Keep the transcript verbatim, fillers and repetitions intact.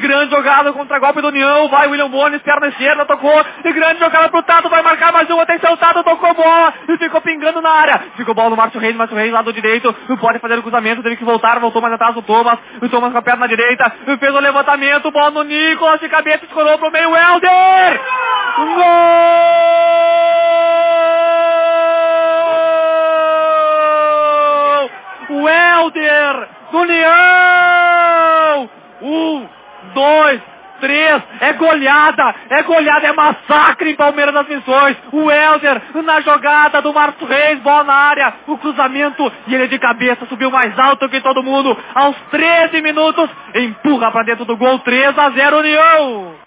grande jogada contra golpe do União, vai William Bones, perna esquerda, tocou, e grande jogada pro Tato, vai marcar mais uma, atenção, Tato tocou bola, e ficou pingando na área, ficou bola no Márcio Reis, Márcio Reis, lado direito, pode fazer o cruzamento, teve que voltar, voltou mais atrás o Thomas, o Thomas com a perna direita, fez o levantamento, bola no Nicolas, de cabeça, escorou pro meio, Helder! Gol! O Helder do União! Um, dois, três, é goleada, é goleada, é massacre em Palmeiras das Missões. O Helder na jogada do Márcio Reis, bola na área, o cruzamento, e ele de cabeça subiu mais alto que todo mundo. Aos treze minutos, empurra pra dentro do gol, três a zero União.